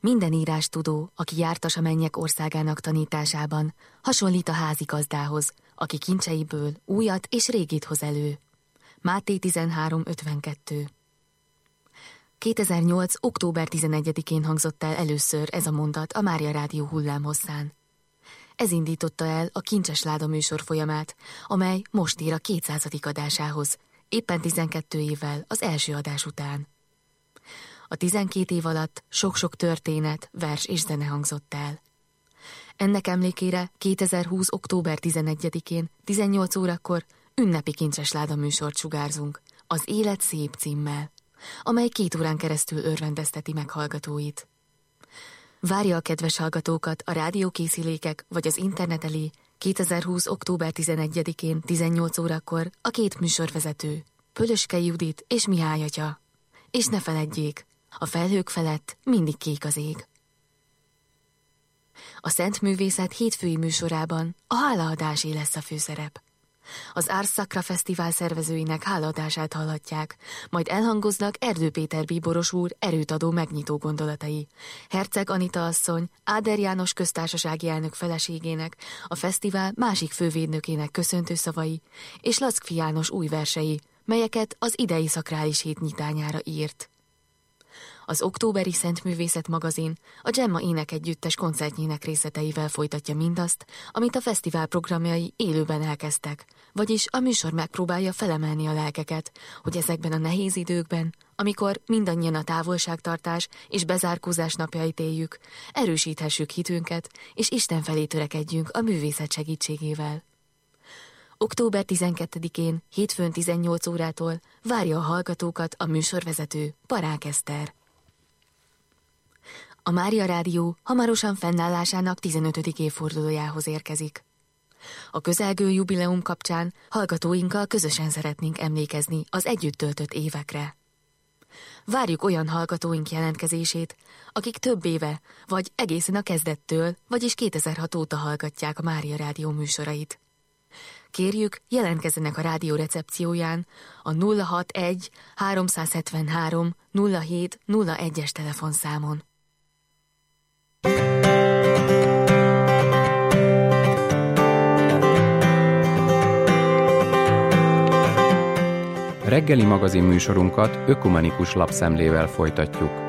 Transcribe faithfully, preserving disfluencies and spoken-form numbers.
Minden írástudó, aki jártas a mennyek országának tanításában, hasonlít a házigazdához, aki kincseiből újat és régit hoz elő. Máté tizenhárom ötvenkettő. kétezer-nyolc. október tizenegyedikén hangzott el először ez a mondat a Mária Rádió hullámhosszán. Ez indította el a Kincses Láda műsor folyamát, amely most ér a kétszázadik adásához, éppen tizenkét évvel az első adás után. A tizenkét év alatt sok-sok történet, vers és zene hangzott el. Ennek emlékére kétezer-húsz. október tizenegyedikén tizennyolc órakor ünnepi Kincses Láda műsort sugárzunk, az Élet szép címmel, amely két órán keresztül örvendezteti meg hallgatóit. Várja a kedves hallgatókat a rádiókészülékek vagy az internet elé kétezer-húsz. október tizenegyedikén tizennyolc órakor a két műsorvezető, Pölöskei Judit és Mihály atya. És ne feledjék, a felhők felett mindig kék az ég. A Szent Művészet hétfői műsorában a hálaadásé lesz a főszerep. Az Ars Sacra Fesztivál szervezőinek hálaadását hallhatják, majd elhangoznak Erdő Péter bíboros úr erőt adó megnyitó gondolatai, Herceg Anita asszony, Áder János köztársasági elnök feleségének, a fesztivál másik fővédnökének köszöntő szavai, és Lackfi János új versei, melyeket az idei szakrális hét nyitányára írt. Az októberi Szentművészet magazin a Gemma énekegyüttes koncertjének részleteivel folytatja mindazt, amit a fesztivál programjai élőben elkezdtek, vagyis a műsor megpróbálja felemelni a lelkeket, hogy ezekben a nehéz időkben, amikor mindannyian a távolságtartás és bezárkózás napjait éljük, erősíthessük hitünket, és Isten felé törekedjünk a művészet segítségével. október tizenkettedikén, hétfőn tizennyolc órától várja a hallgatókat a műsorvezető, Parák Eszter. A Mária Rádió hamarosan fennállásának tizenötödik évfordulójához érkezik. A közelgő jubileum kapcsán hallgatóinkkal közösen szeretnénk emlékezni az együtt töltött évekre. Várjuk olyan hallgatóink jelentkezését, akik több éve, vagy egészen a kezdettől, vagyis kétezer-hat óta hallgatják a Mária Rádió műsorait. Kérjük, jelentkezzenek a rádió recepcióján a nulla hatvanegy háromszázhetvenhárom nulla hét nulla egyes telefonszámon. Reggeli magazin műsorunkat ökumenikus lapszemlével folytatjuk.